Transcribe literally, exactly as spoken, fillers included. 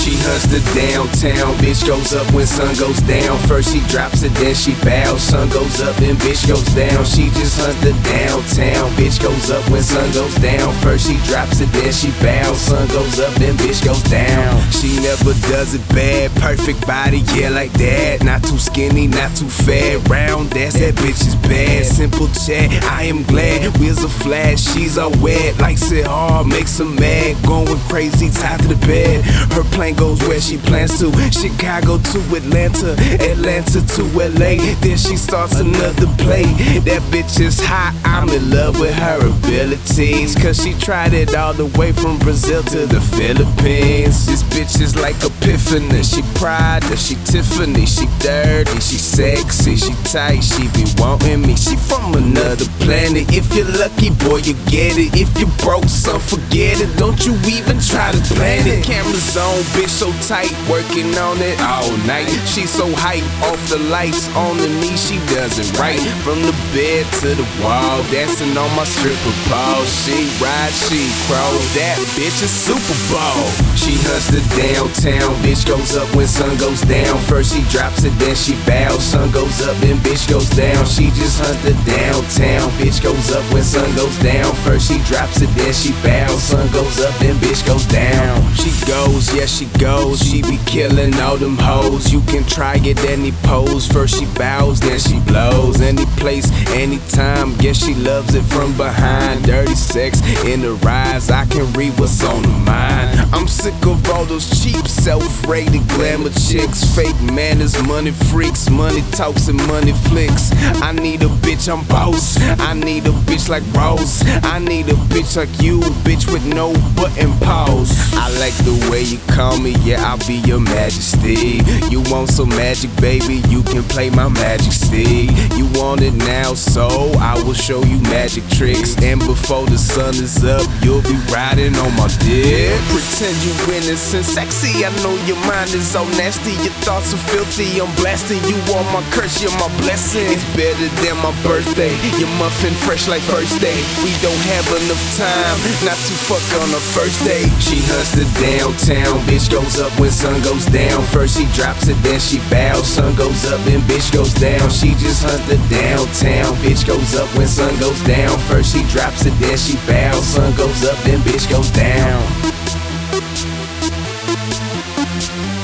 She hunts the downtown, bitch goes up when sun goes down. First she drops it, then she bows. Sun goes up, then bitch goes down. She just hunts the downtown, bitch goes up when sun goes down. First she drops it, then she bows. Sun goes up, then bitch goes down. She never does it bad, perfect body, yeah, like that. Not too skinny, not too fat, round ass, that bitch is bad. Simple chat, I am glad. Wheels a flash, she's all wet. Likes it hard, makes her mad. Going crazy, tied to the bed. Her plane goes where she plans to. Chicago to Atlanta, Atlanta to L A. Then she starts another play. That bitch is hot, I'm in love with her abilities. Cause she tried it all the way from Brazil to the Philippines. This bitch is like Epiphany. She Prada, she Tiffany. She dirty, she sexy, she tight, she be wanting me. She from another planet. If you're lucky, boy, you get it. If you broke, son, forget it. Don't you even try to plan it. Cameras on, bitch so tight, working on it all night. She so hype, off the lights, on to me, she does it right. From the bed to the wall, dancing on my stripper pole. She rides, she crawls, that bitch is Super Bowl. She hunts the downtown, bitch goes up when sun goes down. First she drops it, then she bows. Sun goes up, then bitch goes down. She just hunts the downtown, bitch goes up when sun goes down. First she drops it, then she bows. Sun goes up, then bitch goes down. She goes, yeah she goes, she be killing all them hoes. You can try it any pose. First she bows, then she blows. Any place, anytime, guess she loves it from behind. Dirty sex in the rise, I can read what's on the mind. I'm sick of all those cheap, self-rated glamour chicks. Fake manners, money freaks, money talks and money flicks. I need a bitch, I'm boss. I need a bitch like Rose. I need a bitch like you, bitch with no button pause. I like the way you call me, yeah, I'll be your majesty. You want some magic, baby, you can play my magic stick. You want it now, so I will show you magic tricks. And before the sun is up, you'll be riding on my dick. Pretend you innocent, sexy, I know your mind is all nasty. Your thoughts are filthy, I'm blasting. You are my curse, you're my blessing. It's better than my birthday, your muffin fresh like first day. We don't have enough time, not to fuck on a first date. She hunts the downtown, bitch goes up when sun goes down. First she drops it, then she bows. Sun goes up, then bitch goes down. She just hunts the downtown, bitch goes up when sun goes down. First she drops it, then she bows. Sun goes up, then bitch goes down.